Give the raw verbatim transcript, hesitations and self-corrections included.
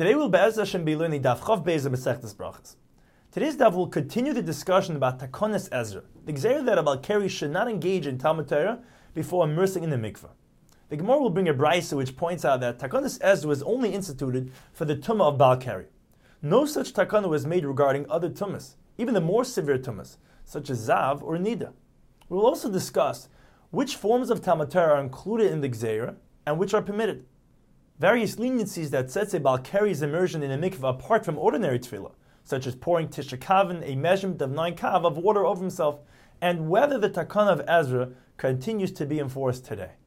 Today we'll Be'ez Hashem be learning Daf Chav Beis of Masechtas Brachos. Today's Daf will continue the discussion about Takonis Ezra, the Gzeira that a Balkari should not engage in Talmud Torah before immersing in the mikveh. The Gemara will bring a brayso which points out that Takonis Ezra was only instituted for the Tumah of Balkari. No such Takana was made regarding other Tumas, even the more severe Tumas, such as Zav or Nida. We will also discuss which forms of Talmud Torah are included in the Gzeira and which are permitted. Various leniencies that sets a Balkari's immersion in a mikveh apart from ordinary tefillah, such as pouring Tisha Kavin, a measurement of nine kav of water over himself, and whether the Takana of Ezra continues to be enforced today.